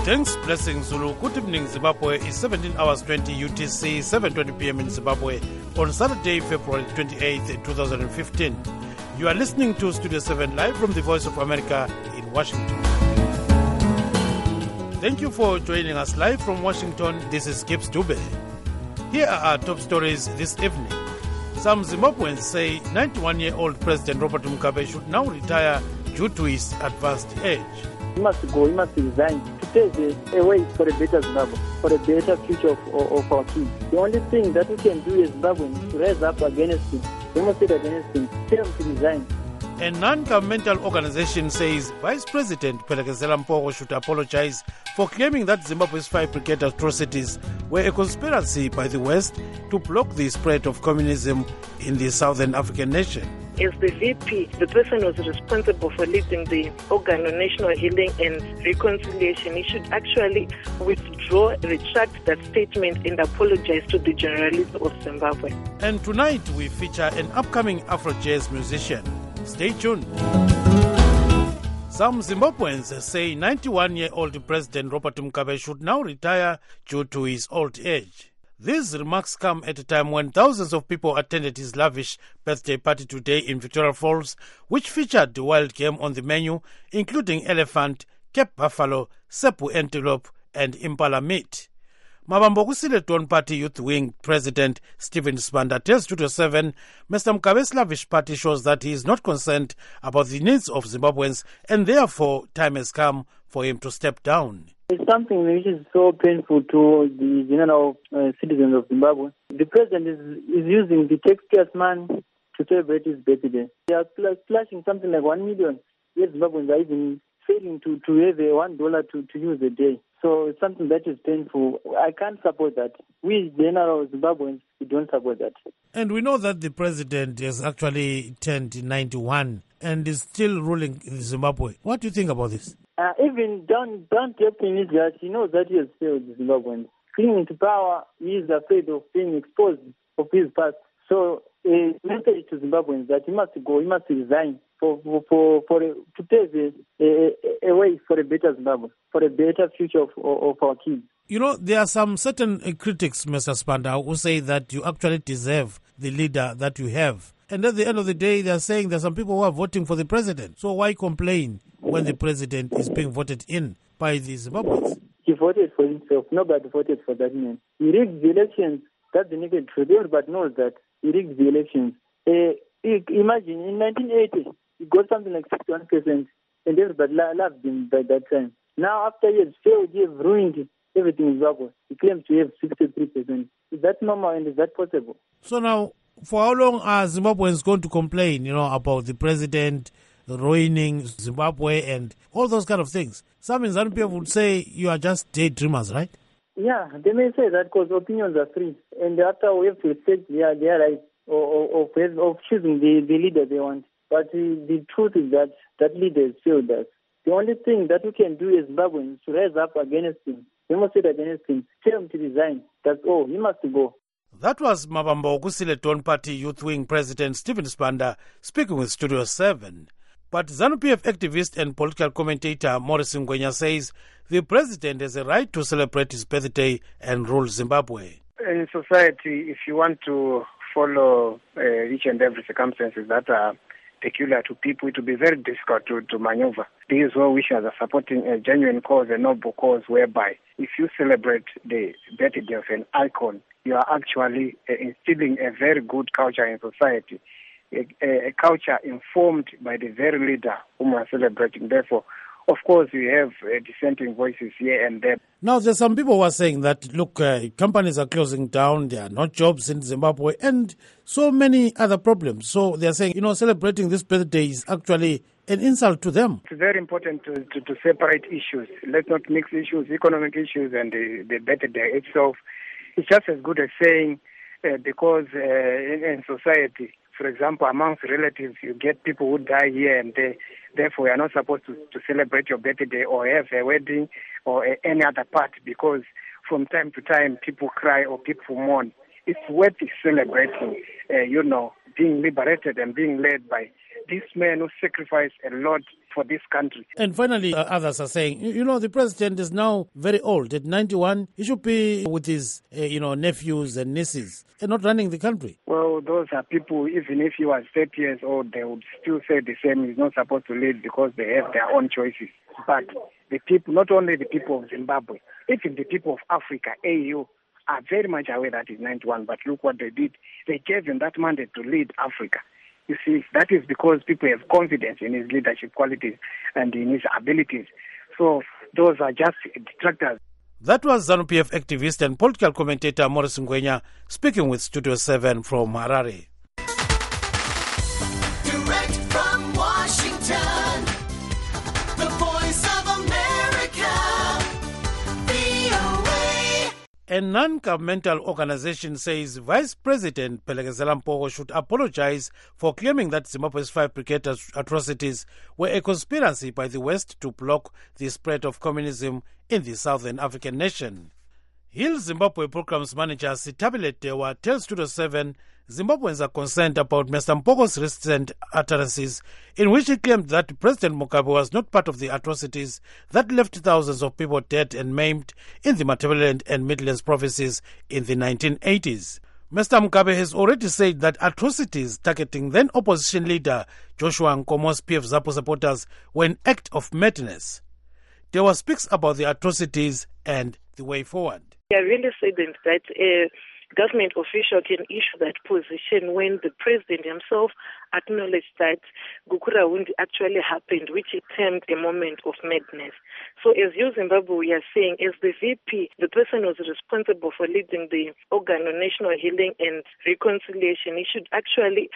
Thanks, blessings Zulu. Good evening, Zimbabwe. It's 17 hours 20 UTC, 7:20 p.m. in Zimbabwe on Saturday, February 28th, 2015. You are listening to Studio 7 live from the Voice of America in Washington. Thank you for joining us live from Washington. This is Gibbs Dube. Here are our top stories this evening. Some Zimbabweans say 91-year-old President Robert Mugabe should now retire due to his advanced age. He must go, he must resign to pave a way for a better Zimbabwe, for a better future of our kids. The only thing that we can do as Zimbabweans is to rise up against him, demonstrate against him, tell him to resign. A non-governmental organization says Vice President Phelekezela Mpogo should apologize for claiming that Zimbabwe's 5 brigade atrocities were a conspiracy by the West to block the spread of communism in the Southern African nation. As the VP, the person who was responsible for leading the organ on national healing and reconciliation, he should actually withdraw, retract that statement and apologize to the journalists of Zimbabwe. And tonight we feature an upcoming Afro-jazz musician. Stay tuned. Some Zimbabweans say 91-year-old President Robert Mugabe should now retire due to his old age. These remarks come at a time when thousands of people attended his lavish birthday party today in Victoria Falls, which featured the wild game on the menu, including elephant, Cape buffalo, Sepu antelope, and impala meat. Mabambokusile Dawn Party Youth Wing President Stephen Sibanda tells Studio 7, Mr. Mugabe's lavish party shows that he is not concerned about the needs of Zimbabweans, and therefore time has come for him to step down. It's something which is so painful to the general citizens of Zimbabwe. The president is using the taxpayers' money to celebrate his birthday. They are splashing something like 1 million. Yet Zimbabweans are even failing to have $1 to use a day. So it's something that is painful. I can't support that. We general Zimbabweans, we don't support that. And we know that the president has actually turned 91 and is still ruling Zimbabwe. What do you think about this? Even down in his that he knows that he has failed Zimbabweans. Clinging to power, he is afraid of being exposed of his past. So a message to Zimbabweans that he must go, he must resign to pave a way for a better Zimbabwe, for a better future of our kids. You know, there are some certain critics, Mr. Sibanda, who say that you actually deserve the leader that you have. And at the end of the day, they are saying there are some people who are voting for the president. So why complain when the president is being voted in by the Zimbabweans? He voted for himself. Nobody voted for that man. He rigged the elections. That's the naked truth. Everybody knows that. He rigged the elections. Imagine, in 1980, he got something like 61%, and everybody loved him by that time. Now, after he has failed, he has ruined everything in Zimbabwe. He claims to have 63%. Is that normal and is that possible? So now, for how long are Zimbabweans going to complain, about the president ruining Zimbabwe and all those kind of things? Some in ZANU-PF would say you are just daydreamers, right? Yeah, they may say that because opinions are free. And after we have to respect their rights of choosing the leader they want. But the truth is that leader has failed us. The only thing that we can do as Zimbabweans is to rise up against him, demonstrate against him, tell him to resign. That's all. He must go. That was Mabambokusile Dawn Party Youth Wing President Stephen Sibanda speaking with Studio 7. But ZANU-PF activist and political commentator Maurice Ngwenya says the president has a right to celebrate his birthday and rule Zimbabwe. In society, if you want to follow each and every circumstances that are peculiar to people, it will be very difficult to maneuver. These well-wishers are supporting a genuine cause, a noble cause, whereby if you celebrate the birthday of an icon, you are actually instilling a very good culture in society, a culture informed by the very leader whom we are celebrating. Therefore, of course, we have dissenting voices here and there. Now, there's some people who are saying that, look, companies are closing down, there are not jobs in Zimbabwe, and so many other problems. So they're saying, celebrating this birthday is actually an insult to them. It's very important to separate issues. Let's not mix issues, economic issues and the birthday itself. It's just as good as saying, because in society, for example, amongst relatives, you get people who die here and there. Therefore, you are not supposed to celebrate your birthday or have a wedding or any other party, because from time to time people cry or people mourn. It's worth celebrating, being liberated and being led by this man who sacrificed a lot for this country. And finally, others are saying, the president is now very old. At 91, he should be with his, nephews and nieces and not running the country. Well, those are people, even if he was 30 years old, they would still say the same. He's not supposed to lead because they have their own choices. But the people, not only the people of Zimbabwe, even the people of Africa, AU, are very much aware that he's 91. But look what they did. They gave him that mandate to lead Africa. You see, that is because people have confidence in his leadership qualities and in his abilities. So those are just detractors. That was ZANU-PF activist and political commentator Morris Ngwenya speaking with Studio 7 from Harare. Direct from Washington, the Voice of America, VOA. A non-governmental organization says Vice President Phelekezela Mpogo should apologize for claiming that Zimbabwe's 5 brigade atrocities were a conspiracy by the West to block the spread of communism in the Southern African nation. Hill Zimbabwe Programs Manager Sitabile Dewa tells Studio 7 Zimbabweans are concerned about Mr. Mpogo's recent utterances in which he claimed that President Mugabe was not part of the atrocities that left thousands of people dead and maimed in the Matabeleland and Midlands provinces in the 1980s. Mr. Mugabe has already said that atrocities targeting then opposition leader Joshua Nkomo's PF ZAPU supporters were an act of madness. Dewa speaks about the atrocities and the way forward. I really saddened that a government official can issue that position when the president himself acknowledged that Gukurahundi actually happened, which he termed a moment of madness. So as you, Zimbabwe, we are saying, as the VP, the person who was responsible for leading the organ on national healing and reconciliation, he should actually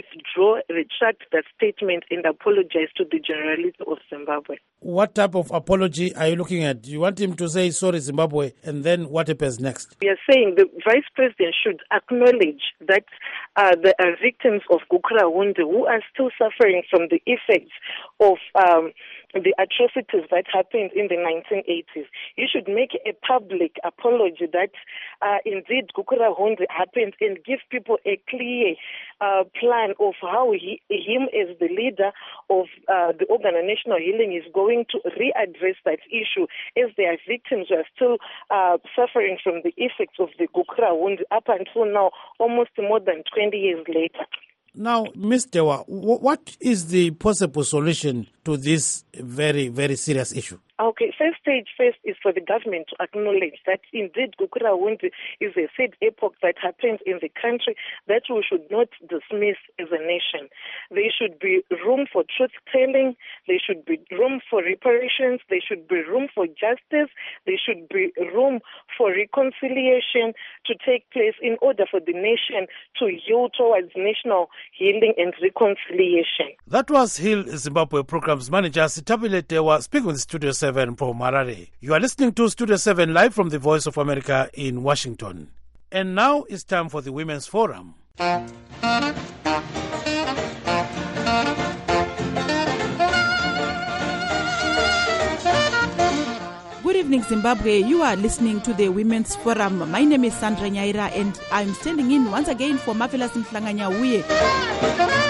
retract that statement and apologize to the generality of Zimbabwe. What type of apology are you looking at? You want him to say, sorry, Zimbabwe, and then what happens next? We are saying the vice president should acknowledge that there are victims of Gukurahundi who are still suffering from the effects of the atrocities that happened in the 1980s. He should make a public apology that indeed Gukurahundi happened and give people a clear plan of how him as the leader of the organ of national healing is going to readdress that issue, as their victims are still suffering from the effects of the Gukurahundi up until now, almost more than 20 years later. Now, Ms. Dewa, what is the possible solution to this very, very serious issue? Okay, stage first is for the government to acknowledge that indeed Gukurahundi is a sad epoch that happened in the country that we should not dismiss as a nation. There should be room for truth-telling, there should be room for reparations, there should be room for justice, there should be room for reconciliation to take place in order for the nation to yield towards national healing and reconciliation. That was Hill Zimbabwe Programs Manager Sitabile Dewa speaking with Studio 7 from Harare. You are listening to Studio 7 live from the Voice of America in Washington. And now it's time for the Women's Forum. Good evening, Zimbabwe. You are listening to the Women's Forum. My name is Sandra Nyaira and I'm standing in once again for Marvelous Mhlanganya Uye.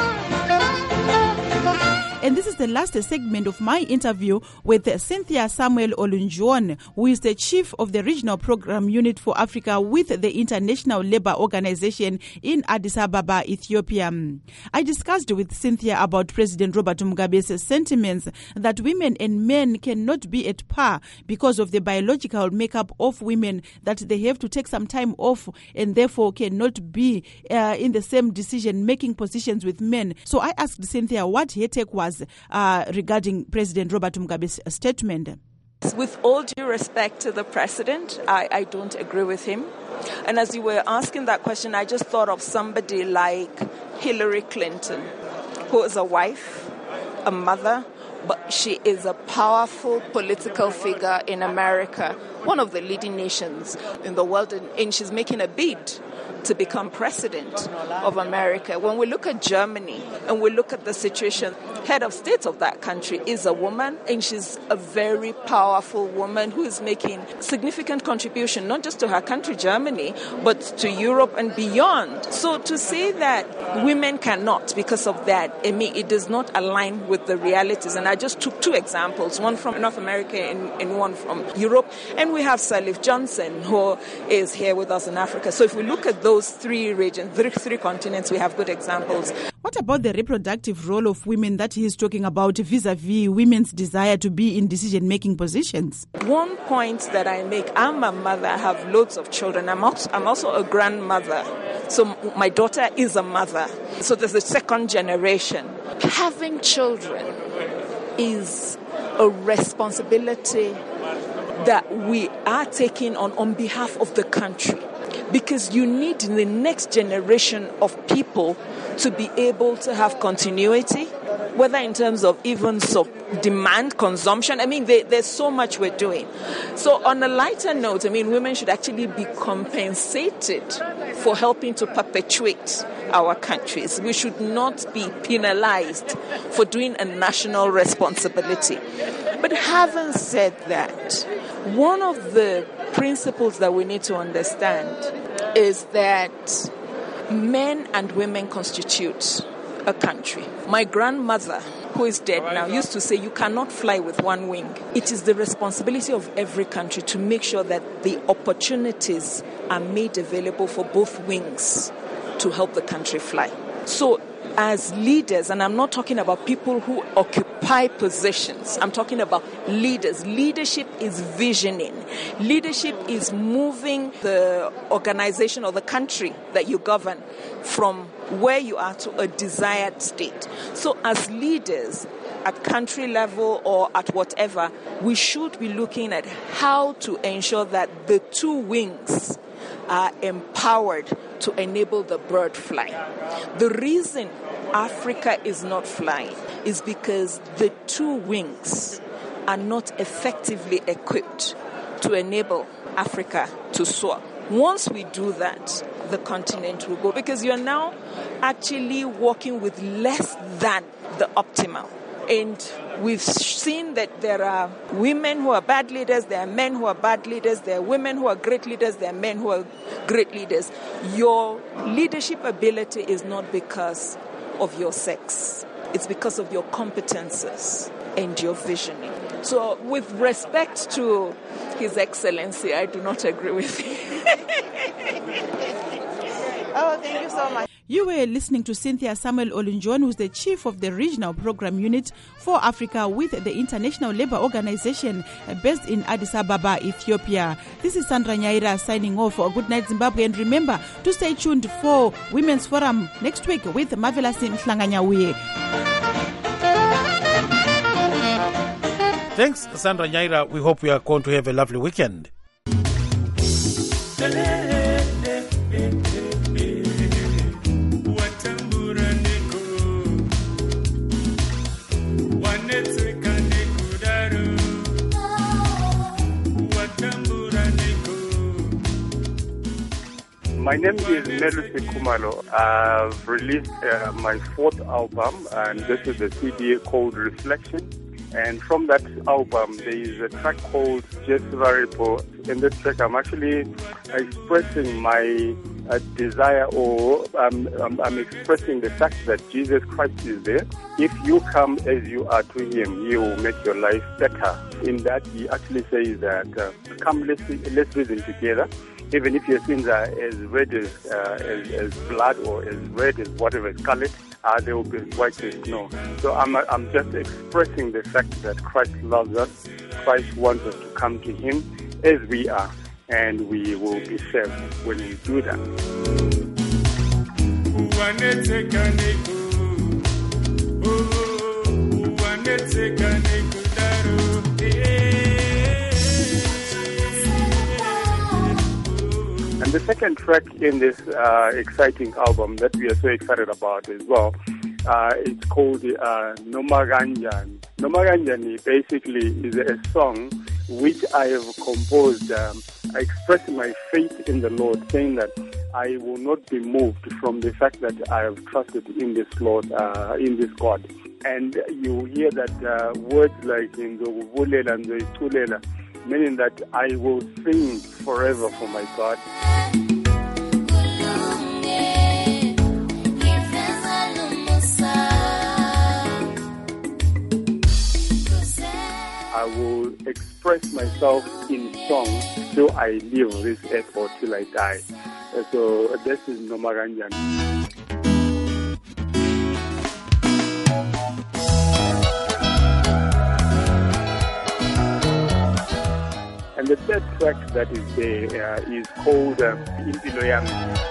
And this is the last segment of my interview with Cynthia Samuel Olunjuon, who is the chief of the Regional Program Unit for Africa with the International Labour Organization in Addis Ababa, Ethiopia. I discussed with Cynthia about President Robert Mugabe's sentiments that women and men cannot be at par because of the biological makeup of women, that they have to take some time off and therefore cannot be in the same decision-making positions with men. So I asked Cynthia what her take was regarding President Robert Mugabe's statement. With all due respect to the president, I don't agree with him. And as you were asking that question, I just thought of somebody like Hillary Clinton, who is a wife, a mother, but she is a powerful political figure in America, one of the leading nations in the world, and she's making a bid to become president of America. When we look at Germany and we look at the situation, head of state of that country is a woman, and she's a very powerful woman who is making significant contribution, not just to her country, Germany, but to Europe and beyond. So to say that women cannot because of that, I mean, it does not align with the realities. And I just took two examples, one from North America and one from Europe. And we have Salif Johnson, who is here with us in Africa. So if we look at those three regions, three continents, we have good examples. What about the reproductive role of women that he is talking about vis-a-vis women's desire to be in decision-making positions? One point that I make, I'm a mother, I have loads of children. I'm also a grandmother. So my daughter is a mother. So there's a second generation. Having children is a responsibility that we are taking on behalf of the country. Because you need the next generation of people to be able to have continuity, whether in terms of even demand, consumption. I mean, there's so much we're doing. So on a lighter note, I mean, women should actually be compensated for helping to perpetuate our countries. We should not be penalized for doing a national responsibility. But having said that, one of the principles that we need to understand is that men and women constitute a country. My grandmother, who is dead now, used to say, you cannot fly with one wing. It is the responsibility of every country to make sure that the opportunities are made available for both wings to help the country fly. So as leaders, and I'm not talking about people who occupy positions, I'm talking about leaders. Leadership is visioning. Leadership is moving the organization or the country that you govern from where you are to a desired state. So as leaders, at country level or at whatever, we should be looking at how to ensure that the two wings are empowered to enable the bird fly. The reason Africa is not flying is because the two wings are not effectively equipped to enable Africa to soar. Once we do that, the continent will go, because you're now actually working with less than the optimal. And we've seen that there are women who are bad leaders, there are men who are bad leaders, there are women who are great leaders, there are men who are great leaders. Your leadership ability is not because of your sex. It's because of your competences and your visioning. So with respect to His Excellency, I do not agree with him. Oh, thank you so much. You were listening to Cynthia Samuel Olunjuwon, who's the chief of the Regional Program Unit for Africa with the International Labour Organization based in Addis Ababa, Ethiopia. This is Sandra Nyaira signing off. Good night, Zimbabwe. And remember to stay tuned for Women's Forum next week with Marvelous Mhlanganyahuye. Thanks, Sandra Nyaira. We hope we are going to have a lovely weekend. My name is Melusi Kumalo. I've released my fourth album, and this is a CD called Reflection. And from that album, there is a track called Just Variable. In this track, I'm actually expressing my desire, or I'm expressing the fact that Jesus Christ is there. If you come as you are to Him, He will make your life better. In that, He actually says that, come, let's reason together. Even if your sins are as red as blood, or as red as whatever is colored, they will be white as snow. So I'm just expressing the fact that Christ loves us. Christ wants us to come to Him as we are, and we will be saved when we do that. And the second track in this exciting album that we are so excited about as well, it's called Nomaganjani. Nomaganjani basically is a song which I have composed expressing my faith in the Lord, saying that I will not be moved from the fact that I have trusted in this Lord, in this God. and you hear that words like Nzokuvulela, Nzoyiculela, meaning that I will sing forever for my God. I will express myself in song till I leave this earth or till I die. So this is Nomaranjan. And the third track that is there is called Impilo Yami.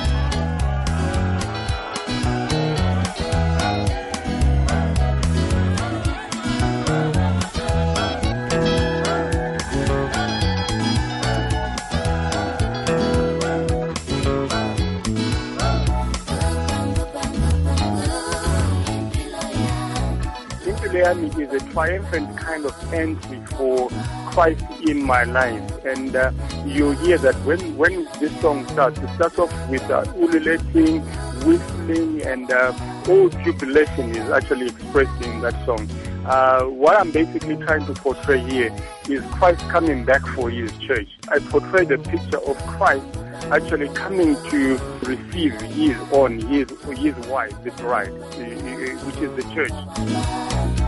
Is a triumphant kind of entry for Christ in my life, and you hear that when this song starts, it starts off with ululating, whistling, and all jubilation is actually expressed in that song. What I'm basically trying to portray here is Christ coming back for His church. I portray the picture of Christ actually coming to receive His own, His wife, the bride, which is the church.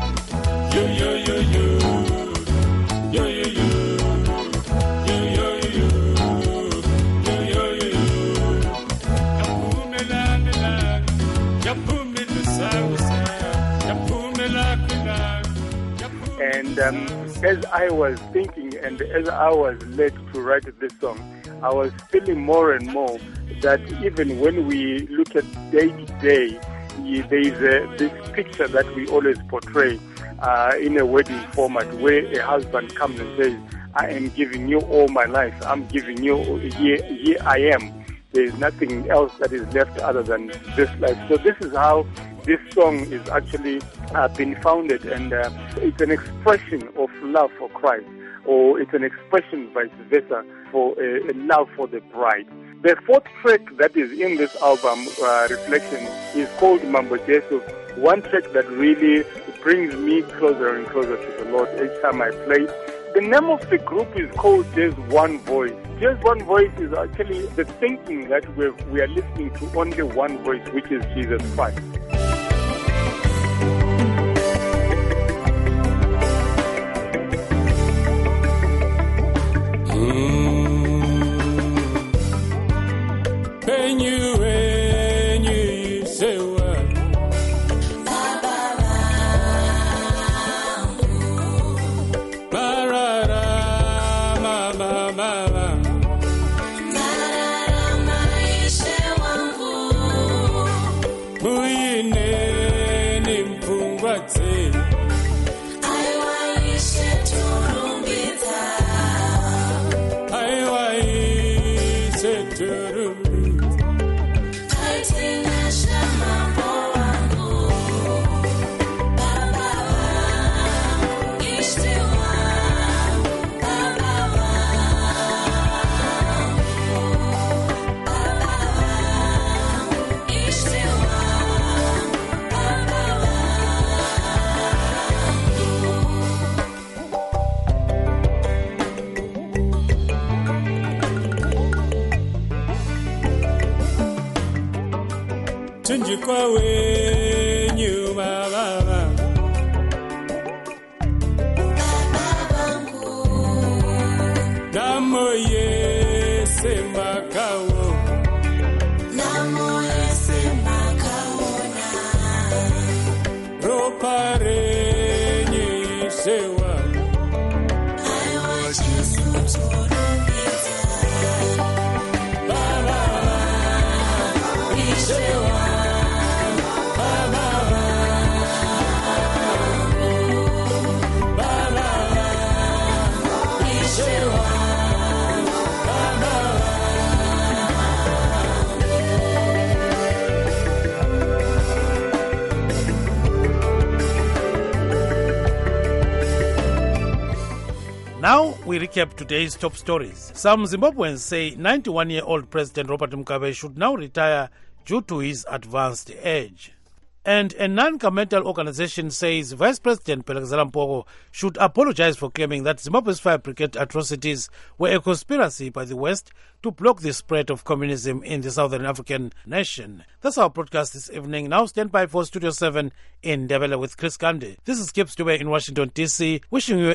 And as I was thinking and as I was led to write this song, I was feeling more and more that even when we look at day to day, there is this picture that we always portray in a wedding format where a husband comes and says, I am giving you all my life. I'm giving you, here I am. There is nothing else that is left other than this life. So this is how this song is actually been founded, and it's an expression of love for Christ, or it's an expression vice versa for a love for the bride. The fourth track that is in this album, Reflection, is called Mambo Jesu, one track that really brings me closer and closer to the Lord each time I play. The name of the group is called Just One Voice. Just One Voice is actually the thinking that we are listening to only one voice, which is Jesus Christ. Now we recap today's top stories. Some Zimbabweans say 91-year-old President Robert Mugabe should now retire due to his advanced age. And a non-governmental organization says Vice President Phelekezela Mpogo should apologize for claiming that Zimbabwe's fire brigade atrocities were a conspiracy by the West to block the spread of communism in the Southern African nation. That's our broadcast this evening. Now stand by for Studio 7 in Ndebele with Chris Gandhi. This is Gibbs Dube in Washington, D.C., wishing you